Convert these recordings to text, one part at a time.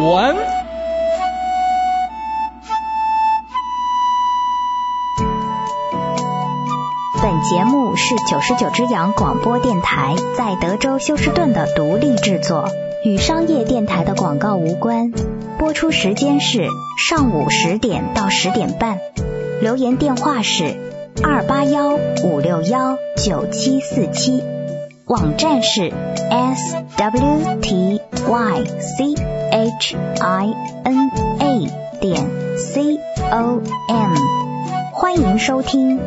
湾。 本节目是99只羊广播电台在德州休斯顿的独立制作，与商业电台的广告无关。播出时间是上午10点到10点半。留言电话是281-561-9747。网站是 swtychina.com。欢迎收听。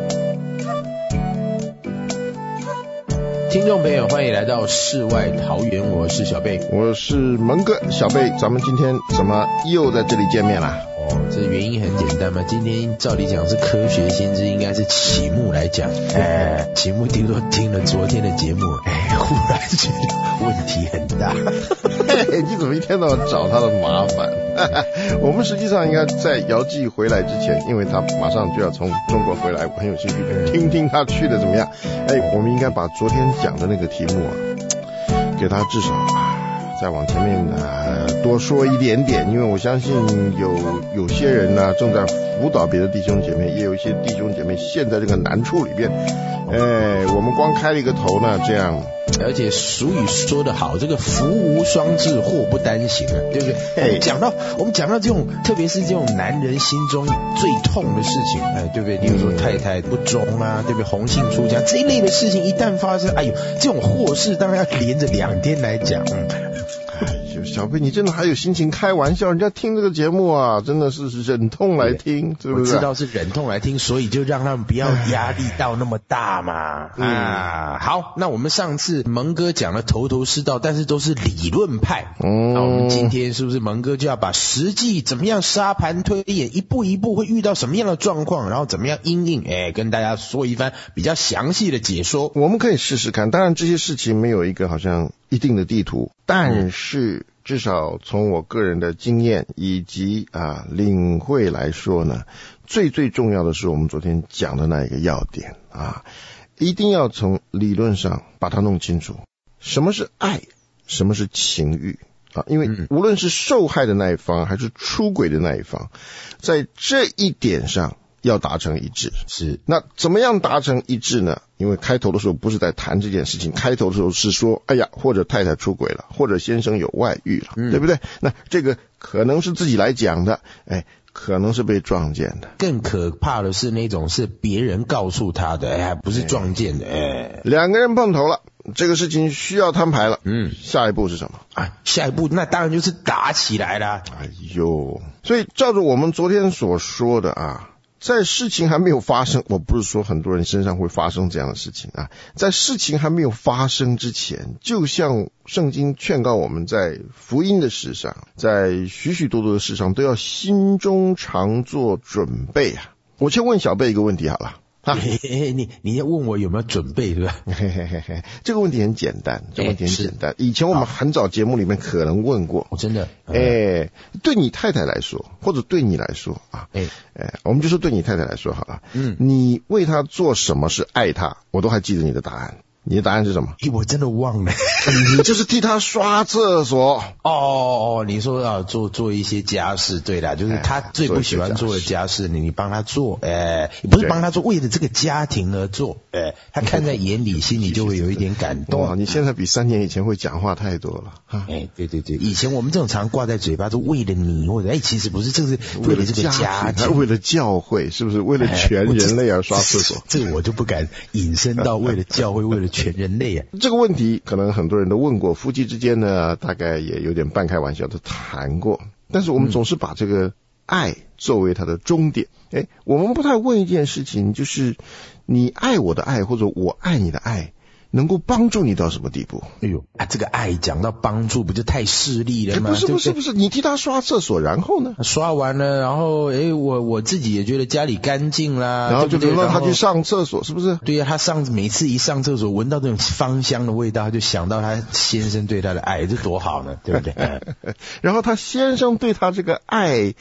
听众朋友，欢迎来到世外桃源，我是小贝， 我是蒙哥。小贝，咱们今天怎么又在这里见面了？ 这原因很简单嘛，今天照理讲是科学新知，应该是启幕来讲。启幕听说听了昨天的节目，忽然觉得问题很大。 你怎么一天到晚找他的麻烦？我们实际上应该在姚记回来之前，因为他马上就要从中国回来，我很有兴趣听听他去的怎么样。我们应该把昨天讲的那个题目给他至少再往前面多说一点点，因为我相信有些人呢正在辅导别的弟兄姐妹，也有一些弟兄姐妹陷在这个难处里边。我们光开了一个头呢，这样。 而且俗语说得好，这个福无双至，祸不单行啊，对不对？我们讲到这种，特别是这种男人心中最痛的事情，对不对？比如说太太不忠啊，对不对？红杏出墙这一类的事情一旦发生，这种祸事当然要连着2天来讲。 小贝，你真的还有心情开玩笑？人家听这个节目真的是忍痛来听，是不是？ 我知道是忍痛来听，所以就让他们不要压力到那么大嘛。好，那我们上次蒙哥讲了头头是道，但是都是理论派。那我们今天是不是蒙哥就要把实际怎么样沙盘推演，一步一步会遇到什么样的状况，然后怎么样因应，跟大家说一番比较详细的解说。 我们可以试试看，当然这些事情没有一个好像一定的地图，但是至少从我个人的经验以及领会来说呢，最重要的是我们昨天讲的那一个要点一定要从理论上把它弄清楚，什么是爱，什么是情欲因为无论是受害的那一方还是出轨的那一方，在这一点上要达成一致。 是，那怎么样达成一致呢？因为开头的时候不是在谈这件事情，开头的时候是说或者太太出轨了，或者先生有外遇了，对不对？那这个可能是自己来讲的，可能是被撞见的。 更可怕的是那种是别人告诉他的，还不是撞见的。 两个人碰头了，这个事情需要摊牌了。下一步是什么？ 下一步那当然就是打起来了。 所以照着我们昨天所说的在事情还没有发生，我不是说很多人身上会发生这样的事情在事情还没有发生之前，就像圣经劝告我们在福音的事上，在许许多多的事上都要心中常做准备我先问小贝一个问题好了。 你要问我有没有准备，对吧？ 这个问题很简单，以前我们很早节目里面可能问过。 真的。 对你太太来说，或者对你来说我们就说对你太太来说好了。你为她做什么是爱她？我都还记得你的答案。你的答案是什么？ 我真的忘了。 你就是替他刷厕所。 你说做一些家事，对啦，就是他最不喜欢做的家事，你帮他做，不是帮他做，为了这个家庭而做，他看在眼里，心里就会有一点感动。 你现在比3年以前会讲话太多了。 对，以前我们这种常挂在嘴巴，是为了你，或者其实不是，这是为了这个家庭， 为了教会，是不是为了全人类而刷厕所？ 这个我就不敢引申到为了教会，为了全人类这个问题可能很多人都问过，夫妻之间呢大概也有点半开玩笑的谈过，但是我们总是把这个爱作为它的终点。我们不太问一件事情，就是你爱我的爱或者我爱你的爱能够帮助你到什么地步？ 这个爱讲到帮助不就太势利了吗？ 不是，你替他刷厕所，然后呢？ 刷完了，然后我自己也觉得家里干净啦， 然后就轮到他去上厕所，是不是？ 对呀，他每次一上厕所闻到这种芳香的味道，他就想到他先生对他的爱，这多好呢，对不对？ 然后他先生对他这个爱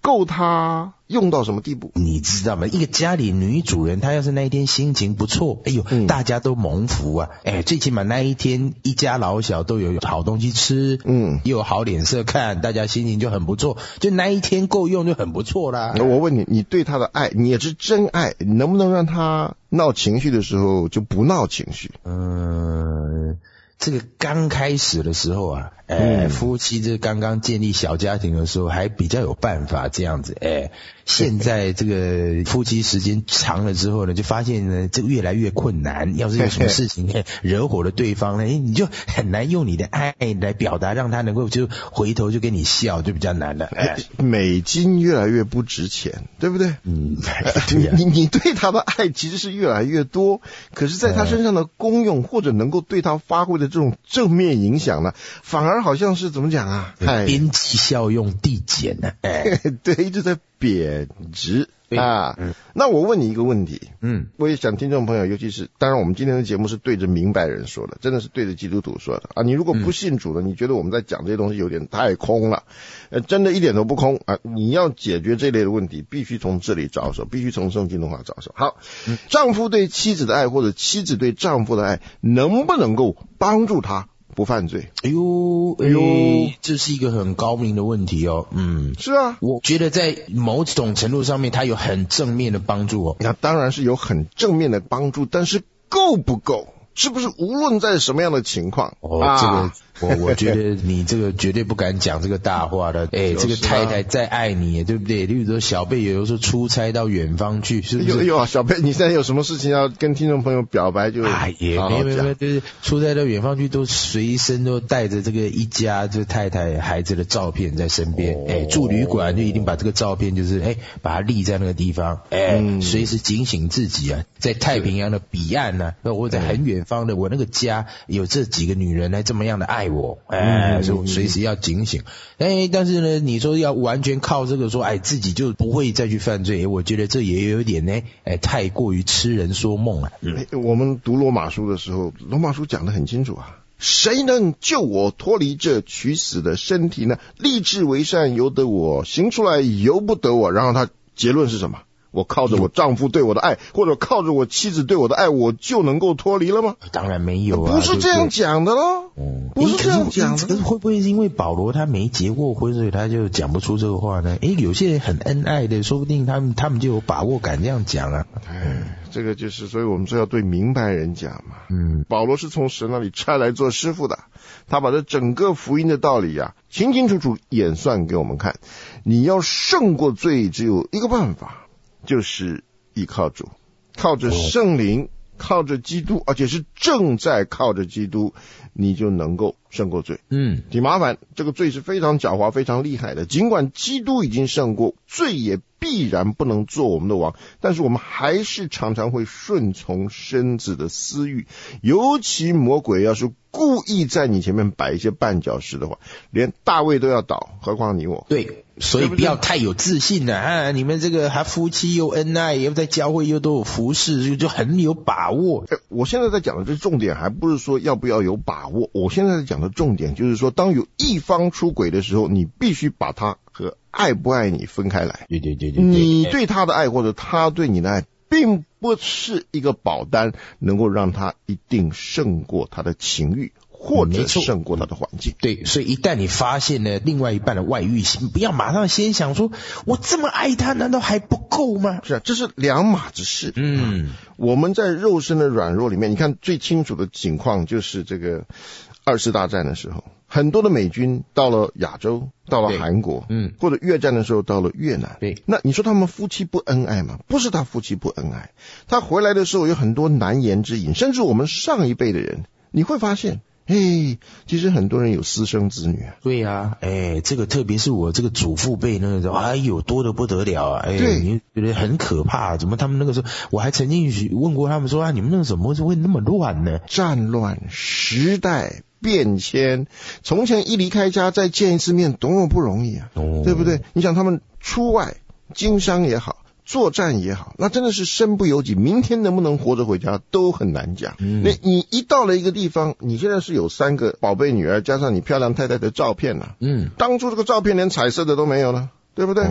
够他用到什么地步？ 你知道吗？一个家里女主人，她要是那一天心情不错，哎呦，大家都蒙福啊！哎，最起码那一天一家老小都有好东西吃，又有好脸色看，大家心情就很不错，就那一天够用就很不错啦。 我问你，你对他的爱，你也是真爱，你能不能让他闹情绪的时候就不闹情绪？ 这个刚开始的时候啊，夫妻这刚刚建立小家庭的时候还比较有办法这样子，现在这个夫妻时间长了之后呢，就发现呢这个越来越困难，要是有什么事情惹火了对方呢，你就很难用你的爱来表达，让他能够就回头就跟你笑，就比较难了。 美金越来越不值钱，对不对？对啊，你对他的爱其实是越来越多，可是在他身上的功用或者能够对他发挥的这种正面影响呢，反而好像是怎么讲啊？ 边际效用递减呢， 对，一直在贬值啊。那我问你一个问题，我也想听众朋友，尤其是当然我们今天的节目是对着明白人说的，真的是对着基督徒说的啊。你如果不信主的，你觉得我们在讲这些东西有点太空了，真的一点都不空啊。你要解决这类的问题，必须从这里着手，必须从圣经的话着手。好，丈夫对妻子的爱或者妻子对丈夫的爱，能不能够帮助他不犯罪？ 哎呦，这是一个很高明的问题哦。 是啊， 我觉得在某种程度上面，它有很正面的帮助哦。 那当然是有很正面的帮助，但是够不够？是不是无论在什么样的情况？ 这个我觉得你这个绝对不敢讲这个大话的。这个太太再爱你，对不对？例如说小贝有的时候出差到远方去，是不是？ 有啊，小贝，你现在有什么事情要跟听众朋友表白就也没有，就是出差到远方去都随身都带着这个一家就太太孩子的照片在身边。住旅馆就一定把这个照片就是把它立在那个地方，随时警醒自己啊，在太平洋的彼岸呢，或者很远方的我那个家有这几个女人来这么样的爱我，所以我随时要警醒。但是呢，你说要完全靠这个说，自己就不会再去犯罪，我觉得这也有点呢，太过于痴人说梦了。 我们读罗马书的时候，罗马书讲得很清楚啊，谁能救我脱离这取死的身体呢？立志为善由得我，行出来由不得我。然后他结论是什么？我靠着我丈夫对我的爱，或者靠着我妻子对我的爱，我就能够脱离了吗？ 当然没有啊， 不是这样讲的咯。不是这样讲的。 可是会不会是因为保罗他没结过婚，所以他就讲不出这个话呢？有些人很恩爱的，说不定他们就有把握敢这样讲啊。 这个就是，所以我们说要对明白人讲嘛。保罗是从神那里差来做师傅的，他把这整个福音的道理啊，清清楚楚演算给我们看。你要胜过罪，只有一个办法，就是依靠主，靠着圣灵，靠着基督，而且是正在靠着基督，你就能够胜过罪。挺麻烦，这个罪是非常狡猾非常厉害的，尽管基督已经胜过，罪也必然不能做我们的王，但是我们还是常常会顺从身子的私欲，尤其魔鬼要是故意在你前面摆一些绊脚石的话，连大卫都要倒，何况你我。 对，所以不要太有自信了啊！你们这个还夫妻又恩爱，又在教会又都有服侍，就很有把握。 我现在在讲的这重点还不是说要不要有把握，我现在在讲的重点就是说，当有一方出轨的时候，你必须把他和爱不爱你分开来。对，你对他的爱或者他对你的爱，并不是一个保单能够让他一定胜过他的情欲，或者胜过他的环境。 对，所以一旦你发现了另外一半的外遇性，不要马上先想说我这么爱他难道还不够吗？ 是啊，这是两码子事。我们在肉身的软弱里面，你看最清楚的情况就是这个二次大战的时候，很多的美军到了亚洲，到了韩国，或者越战的时候到了越南。 对， 那你说他们夫妻不恩爱吗？不是他夫妻不恩爱，他回来的时候有很多难言之隐，甚至我们上一辈的人，你会发现其实很多人有私生子女啊。 对啊，这个特别是我这个祖父辈那个时候，多得不得了啊！ 对， 你觉得很可怕，怎么他们那个时候，我还曾经问过他们说你们那个怎么会那么乱呢？ 战乱，时代变迁，从前一离开家再见一次面多么不容易啊，对不对？你想他们出外经商也好，作战也好，那真的是身不由己，明天能不能活着回家都很难讲。那你一到了一个地方，你现在是有3个宝贝女儿，加上你漂亮太太的照片啊，当初这个照片连彩色的都没有了，对不对？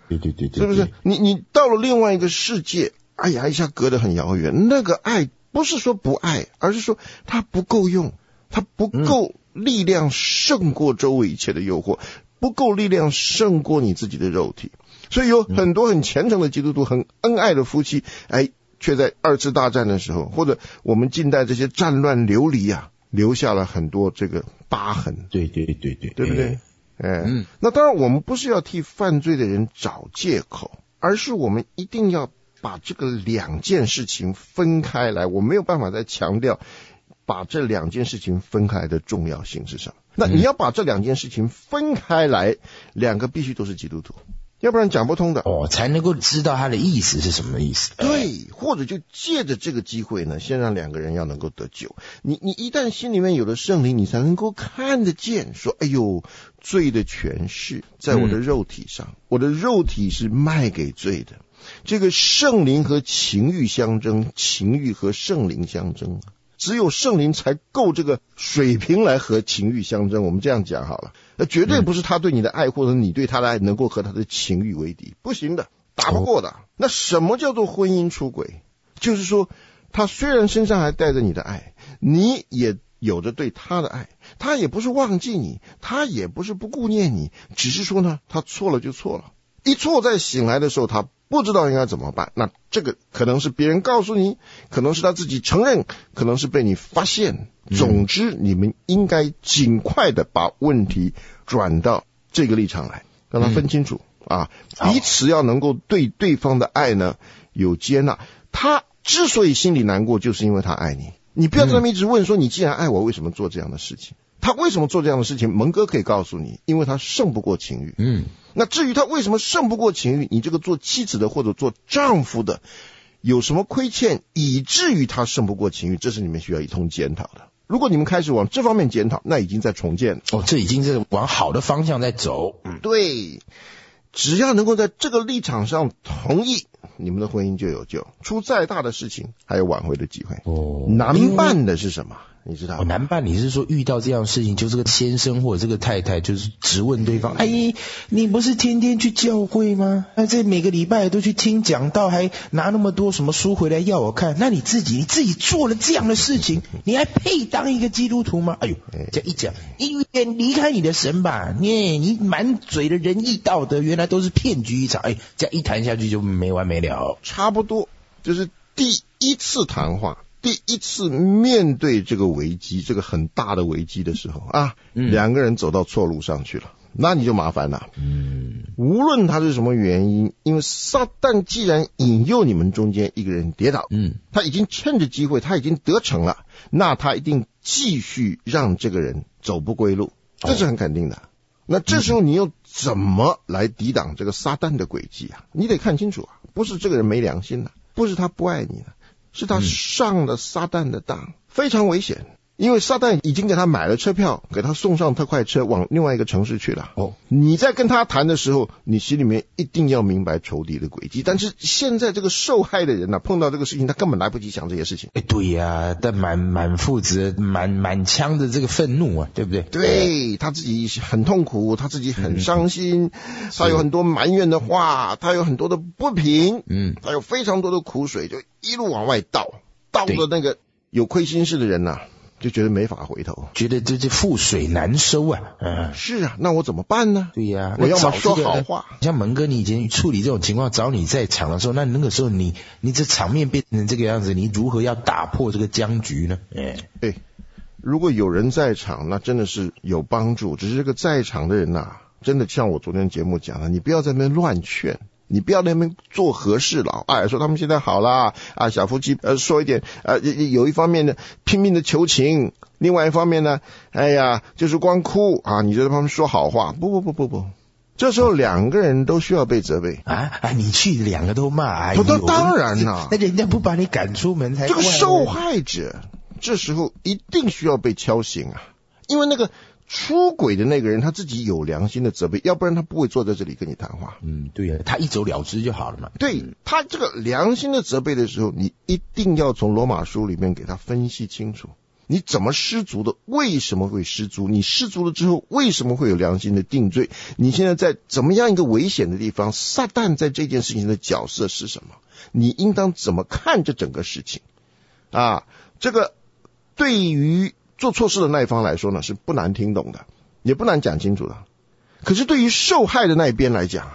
对， 是不是？你到了另外一个世界，哎呀，一下隔得很遥远。那个爱不是说不爱，而是说它不够用，它不够力量胜过周围一切的诱惑，不够力量胜过你自己的肉体。所以有很多很虔诚的基督徒，很恩爱的夫妻，却在2次大战的时候，或者我们近代这些战乱流离啊，留下了很多这个疤痕。 对，对不对？那当然我们不是要替犯罪的人找借口，而是我们一定要把这个2件事情分开来。我没有办法再强调把这2件事情分开来的重要性是什么。那你要把这2件事情分开来，2个必须都是基督徒，要不然讲不通的。 才能够知道他的意思是什么意思。 对，或者就借着这个机会呢，先让2个人要能够得救。你一旦心里面有了圣灵，你才能够看得见，说，哎呦，罪的权势在我的肉体上，我的肉体是卖给罪的。这个圣灵和情欲相争，情欲和圣灵相争，只有圣灵才够这个水平来和情欲相争。我们这样讲好了，绝对不是他对你的爱或者你对他的爱能够和他的情欲为敌，不行的，打不过的。那什么叫做婚姻出轨？就是说他虽然身上还带着你的爱，你也有着对他的爱，他也不是忘记你，他也不是不顾念你，只是说呢，他错了就错了，一错再醒来的时候他不知道应该怎么办。那这个可能是别人告诉你，可能是他自己承认，可能是被你发现。总之你们应该尽快的把问题转到这个立场来，让他分清楚彼此要能够对对方的爱呢有接纳。他之所以心里难过，就是因为他爱你。你不要在那边一直问说，你既然爱我，为什么做这样的事情？他为什么做这样的事情？蒙哥可以告诉你，因为他胜不过情欲。那至于他为什么胜不过情欲，你这个做妻子的或者做丈夫的有什么亏欠，以至于他胜不过情欲，这是你们需要一同检讨的。如果你们开始往这方面检讨，那已经在重建了。 这已经是往好的方向在走。 对，只要能够在这个立场上同意，你们的婚姻就有救。出再大的事情，还有挽回的机会。难办的是什么？你知道吗？ 难办，你是说遇到这样的事情，就这个先生或者这个太太就是质问对方，你不是天天去教会吗？这每个礼拜都去听讲道，还拿那么多什么书回来要我看，那你自己做了这样的事情，你还配当一个基督徒吗？这样一讲，你远离开你的神吧，你满嘴的仁义道德，原来都是骗局一场。这样一谈下去就没完没了。 差不多就是第一次谈话，第一次面对这个危机，这个很大的危机的时候2个人走到错路上去了，那你就麻烦了。无论他是什么原因，因为撒旦既然引诱你们中间一个人跌倒，他已经趁着机会，他已经得逞了，那他一定继续让这个人走不归路，这是很肯定的。那这时候你又怎么来抵挡这个撒旦的诡计啊？你得看清楚不是这个人没良心不是他不爱你是他上了撒旦的当，非常危险。因为撒旦已经给他买了车票，给他送上特快车往另外一个城市去了。你在跟他谈的时候，你心里面一定要明白仇敌的诡计。但是现在这个受害的人碰到这个事情，他根本来不及想这些事情。 对呀，但满腹子满腔的这个愤怒对不对？ 对，他自己很痛苦，他自己很伤心，他有很多埋怨的话，他有很多的不平，他有非常多的苦水，就一路往外倒的那个有亏心事的人就觉得没法回头， 觉得这覆水难收是那我怎么办呢？ 对呀， 我要么说好话。 像蒙哥，你以前处理这种情况，找你在场的时候，那个时候你这场面变成这个样子，你如何要打破这个僵局呢？ 如果有人在场，那真的是有帮助。只是这个在场的人真的像我昨天节目讲的，你不要在那边乱劝。你不要在那边做和事佬，说他们现在好啦小夫妻说一点有一方面呢拼命的求情，另外一方面呢就是光哭你就在旁边说好话。不，这时候2个人都需要被责备你去2个都骂当然啦， 那人家不把你赶出门才怪。 这个受害者这时候一定需要被敲醒因为那个出轨的那个人他自己有良心的责备，要不然他不会坐在这里跟你谈话。 对呀，他一走了之就好了嘛。 对，他这个良心的责备的时候，你一定要从罗马书里面给他分析清楚。 你怎么失足的？为什么会失足？你失足了之后，为什么会有良心的定罪？你现在在怎么样一个危险的地方？撒旦在这件事情的角色是什么？你应当怎么看这整个事情？这个对于做错事的那一方来说呢，是不难听懂的，也不难讲清楚的。可是对于受害的那一边来讲，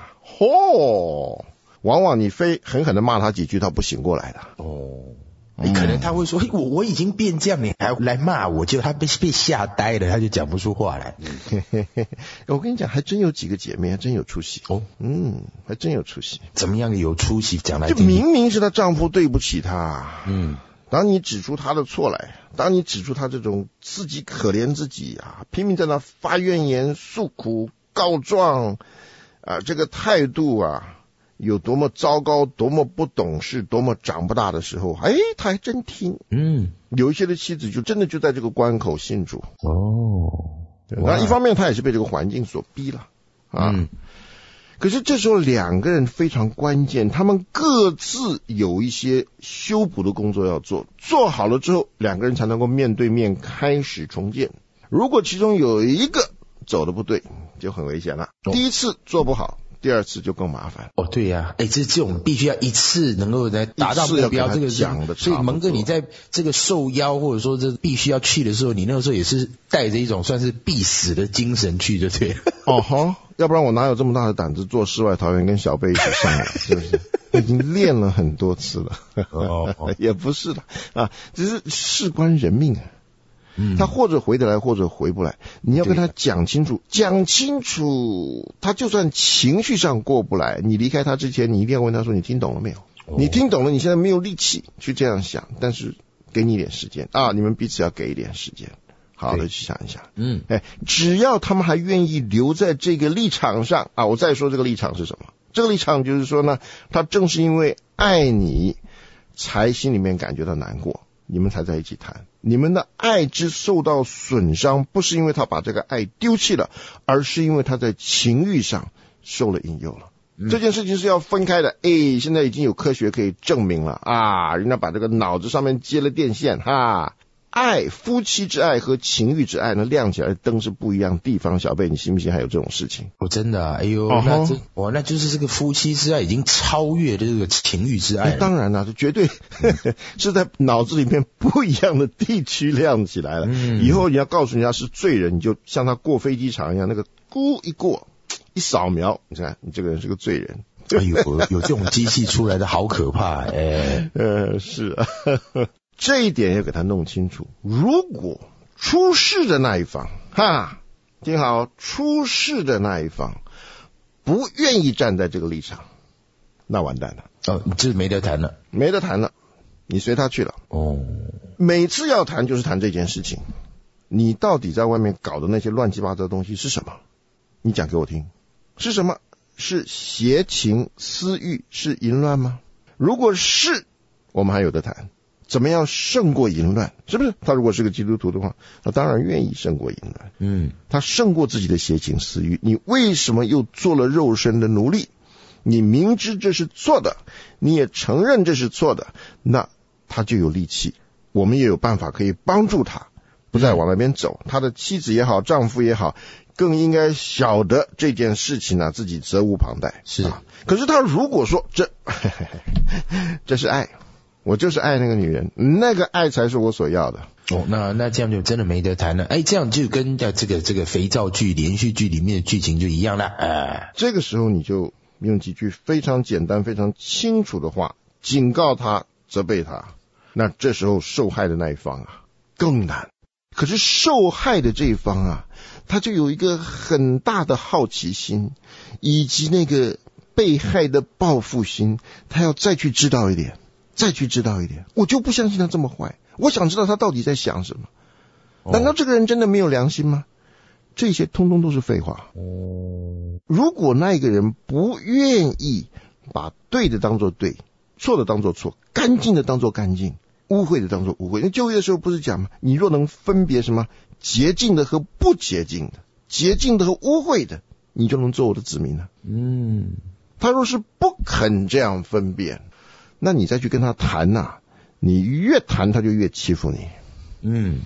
往往你非狠狠的骂他几句，他不醒过来的。 可能他会说，我已经变这样，你还来骂我，结果他被吓呆了，他就讲不出话来。 我跟你讲，还真有几个姐妹还真有出息还真有出息。 怎么样的有出息？讲来听听。就明明是她丈夫对不起她，当你指出她的错来，当你指出她这种自己可怜自己拼命在那发怨言、诉苦、告状这个态度有多么糟糕，多么不懂事，多么长不大的时候，他还真听。有一些的妻子就真的就在这个关口信主。那一方面他也是被这个环境所逼了可是这时候两个人非常关键，他们各自有一些修补的工作要做，做好了之后，两个人才能够面对面开始重建。如果其中有一个走得不对，就很危险了。第一次做不好，第二次就更麻烦。 对呀，这种必须要一次能够来达到目标，这个讲的。 所以蒙哥，你在这个受邀或者说这必须要去的时候，你那个时候也是带着一种算是必死的精神去，就对了。 要不然我哪有这么大的胆子做世外桃源跟小贝一起上来，是不是？已经练了很多次了。也不是的只是事关人命他或者回得来，或者回不来。你要跟他讲清楚，他就算情绪上过不来，你离开他之前，你一定要问他说：“你听懂了没有？你听懂了？你现在没有力气去这样想，但是给你一点时间你们彼此要给一点时间，好好的去想一想。只要他们还愿意留在这个立场上我再说这个立场是什么？这个立场就是说呢，他正是因为爱你，才心里面感觉到难过。你们才在一起谈，你们的爱之受到损伤，不是因为他把这个爱丢弃了，而是因为他在情欲上受了引诱了。这件事情是要分开的。现在已经有科学可以证明了人家把这个脑子上面接了电线夫妻之爱和情欲之爱呢，亮起来的灯是不一样的地方。小贝，你信不信还有这种事情？ 真的那就是这个夫妻之爱已经超越这个情欲之爱了。 当然了，这绝对是在脑子里面不一样的地区亮起来了。以后你要告诉人家是罪人，你就像他过飞机场一样，那个咕一过一扫描，你看你这个人是个罪人。 有这种机器出来的好可怕是这一点要给他弄清楚。如果出事的那一方听好，出事的那一方不愿意站在这个立场，那完蛋了这没得谈了， 你随他去了每次要谈就是谈这件事情，你到底在外面搞的那些乱七八糟的东西是什么？你讲给我听，是什么？是邪情私欲，是淫乱吗？如果是，我们还有得谈。怎么样胜过淫乱？是不是？他如果是个基督徒的话，他当然愿意胜过淫乱。他胜过自己的邪情私欲。你为什么又做了肉身的奴隶？你明知这是错的，你也承认这是错的，那他就有力气，我们也有办法可以帮助他，不再往那边走。他的妻子也好，丈夫也好，更应该晓得这件事情自己责无旁贷。 是可是他如果说这是爱，我就是爱那个女人，那个爱才是我所要的。 那这样就真的没得谈了。这样就跟这个肥皂剧连续剧里面的剧情就一样了。 这个时候你就用几句非常简单非常清楚的话警告他，责备他。那这时候受害的那一方更难。可是受害的这一方他就有一个很大的好奇心，以及那个被害的报复心，他要再去知道一点。我就不相信他这么坏，我想知道他到底在想什么。难道这个人真的没有良心吗？这些通通都是废话。如果那一个人不愿意把对的当作对，错的当作错，干净的当作干净，污秽的当作污秽。那就业的时候不是讲吗？你若能分别什么洁净的和不洁净的，洁净的和污秽的，你就能做我的子民了。他若是不肯这样分辨，那你再去跟他谈你越谈他就越欺负你。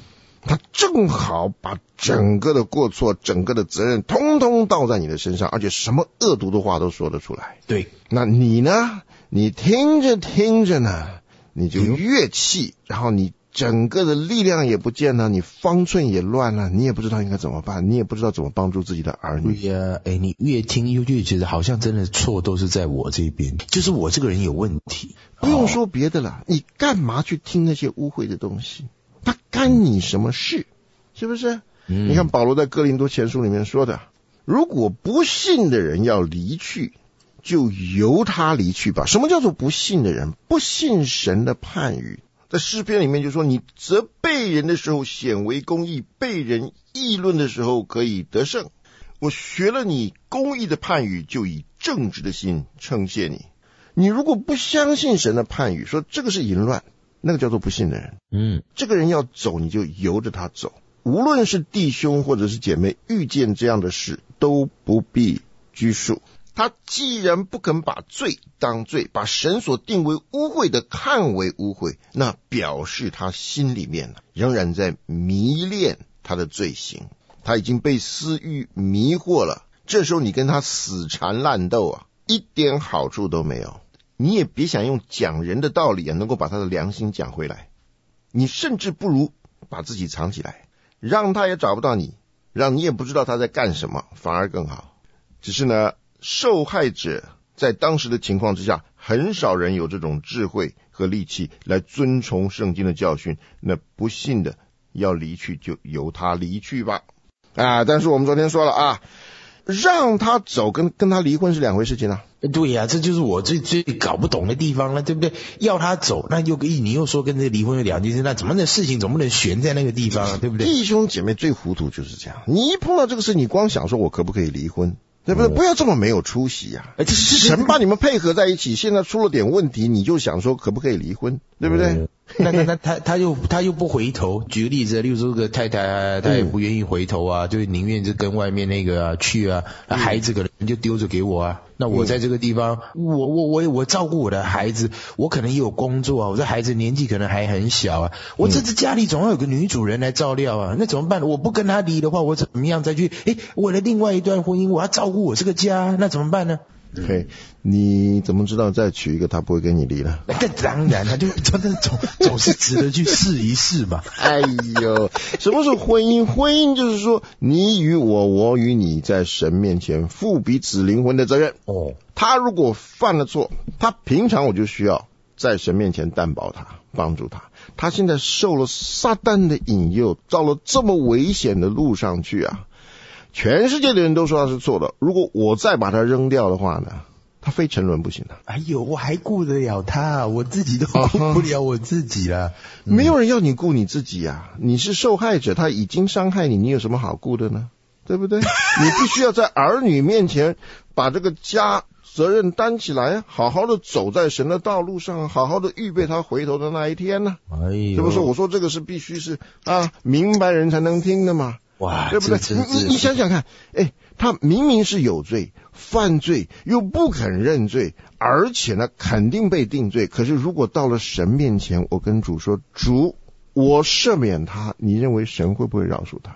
他正好把整个的过错、整个的责任通通倒在你的身上，而且什么恶毒的话都说得出来。 对， 那你呢？你听着呢，你就越气，然后你整个的力量也不见了，你方寸也乱了，你也不知道应该怎么办，你也不知道怎么帮助自己的儿女。 对呀，你越听越觉得好像真的错都是在我这边，就是我这个人有问题。 不用说别的了，你干嘛去听那些污秽的东西？他干你什么事？是不是？你看保罗在哥林多前书里面说的，如果不信的人要离去，就由他离去吧。什么叫做不信的人？不信神的判语。在诗篇里面就说，你责备人的时候显为公义，被人议论的时候可以得胜。我学了你公义的判语，就以正直的心称谢你。你如果不相信神的判语，说这个是淫乱，那个叫做不信的人。这个人要走，你就由着他走。无论是弟兄或者是姐妹，遇见这样的事都不必拘束。他既然不肯把罪当罪，把神所定为污秽的看为污秽，那表示他心里面仍然在迷恋他的罪行，他已经被私欲迷惑了。这时候你跟他死缠烂斗一点好处都没有。你也别想用讲人的道理能够把他的良心讲回来，你甚至不如把自己藏起来，让他也找不到你，让你也不知道他在干什么，反而更好。只是呢，受害者在当时的情况之下，很少人有这种智慧和力气来遵从圣经的教训。那不信的要离去，就由他离去吧。但是我们昨天说了让他走跟他离婚是两回事情对呀，这就是我最搞不懂的地方了，对不对？要他走，那你又说跟这离婚有两件事，那怎么的事情总不能悬在那个地方对不对？ 弟兄姐妹最糊涂就是这样，你一碰到这个事，你光想说我可不可以离婚，对不对？不要这么没有出息神把你们配合在一起，现在出了点问题，你就想说可不可以离婚，对不对？ 那他又不回头。举个例子，例如说这个太太她也不愿意回头就宁愿就跟外面那个去孩子可能就丢着给我那我在这个地方，我照顾我的孩子，我可能也有工作我这孩子年纪可能还很小我这次家里总要有个女主人来照料那怎么办？我不跟他离的话，我怎么样再去为了另外一段婚姻，我要照顾我这个家，那怎么办呢？ 你怎么知道再娶一个他不会跟你离呢？ 那当然，他就总是值得去试一试嘛。 什么是婚姻？婚姻就是说你与我，我与你在神面前负彼此灵魂的责任。他如果犯了错，他平常我就需要在神面前担保他，帮助他。他现在受了撒旦的引诱，到了这么危险的路上去全世界的人都说他是错的，如果我再把他扔掉的话呢，他非沉沦不行的。 我还顾得了他，我自己都顾不了我自己了。 没有人要你顾你自己你是受害者，他已经伤害你，你有什么好顾的呢？对不对？你必须要在儿女面前把这个家责任担起来，好好的走在神的道路上，好好的预备他回头的那一天呢。是不是？我说这个是必须是明白人才能听的嘛。对不对？你想想看，他明明是有罪，犯罪又不肯认罪，而且呢肯定被定罪。可是如果到了神面前，我跟主说，主，我赦免他，你认为神会不会饶恕他？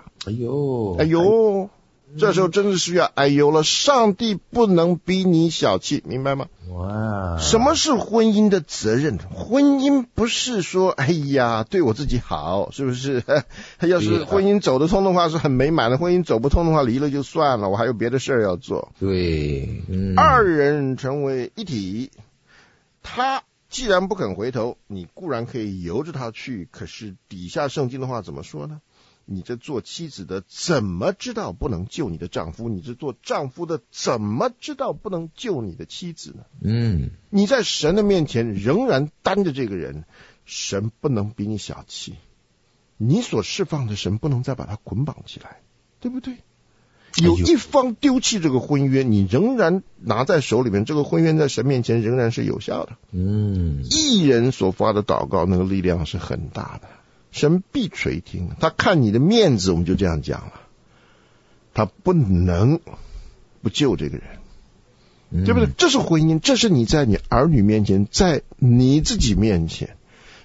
这时候真是需要了，上帝不能逼你小气，明白吗？什么是婚姻的责任？婚姻不是说对我自己好，是不是？要是婚姻走得通的话是很美满的，婚姻走不通的话离了就算了，我还有别的事要做。 对， 二人成为一体，他既然不肯回头，你固然可以由着他去，可是底下圣经的话怎么说呢？你这做妻子的怎么知道不能救你的丈夫？你这做丈夫的怎么知道不能救你的妻子呢？你在神的面前仍然担着这个人，神不能比你小气，你所释放的神不能再把他捆绑起来，对不对？有一方丢弃这个婚约，你仍然拿在手里面，这个婚约在神面前仍然是有效的。义人所发的祷告，那个力量是很大的，神必垂听。他看你的面子，我们就这样讲了，他不能不救这个人，对不对？这是婚姻，这是你在你儿女面前，在你自己面前，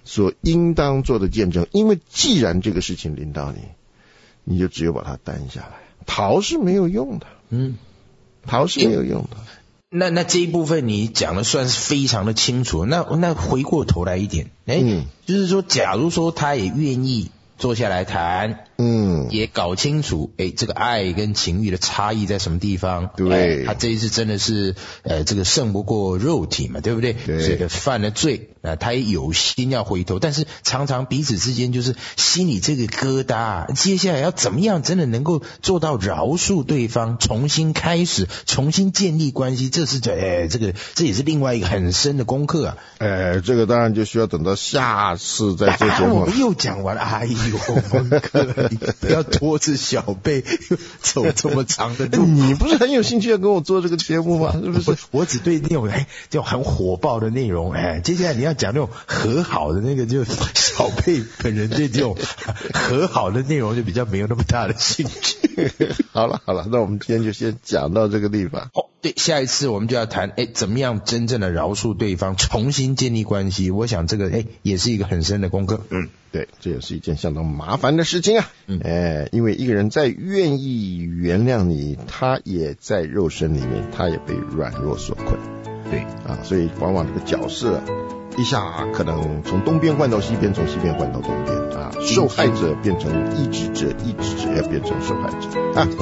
所应当做的见证。因为既然这个事情临到你，你就只有把它担下来，逃是没有用的，逃是没有用的。 那这一部分你讲的算是非常的清楚。那回过头来一点，就是说，假如说他也愿意坐下来谈，也搞清楚，这个爱跟情欲的差异在什么地方？ 对， 他这一次真的是，这个胜不过肉体嘛，对不对？ 对， 这个犯了罪，他也有心要回头，但是常常彼此之间就是心里这个疙瘩，接下来要怎么样真的能够做到饶恕对方，重新开始，重新建立关系？这是这也是另外一个很深的功课啊。 这个当然就需要等到下次再做节目。 我们又讲完了，哎呦，蒙哥，你不要拖着小辈走这么长的路。 你不是很有兴趣要跟我做这个节目吗？是不是？ 我只对那种这种很火爆的内容，接下来你要讲那种和好的那个，就小辈本人对这种和好的内容就比较没有那么大的兴趣。 好了，那我们今天就先讲到这个地方。 对，下一次我们就要谈，怎么样真正的饶恕对方，重新建立关系。我想这个，也是一个很深的功课。 对，这也是一件相当麻烦的事情啊。因为一个人再愿意原谅你，他也在肉身里面，他也被软弱所困。对啊，所以往往这个角色一下可能从东边换到西边，从西边换到东边啊，受害者变成医治者，医治者要变成受害者啊。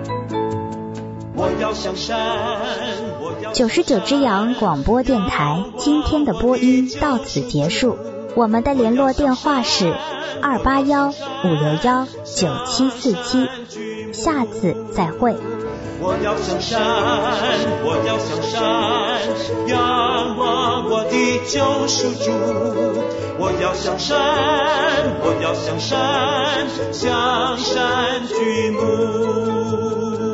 99只羊广播电台今天的播音到此结束，我们的联络电话是281-561-9747，下次再会。 我要向山，我要向山，仰望我的救赎主。我要向山，我要向山，向山举目。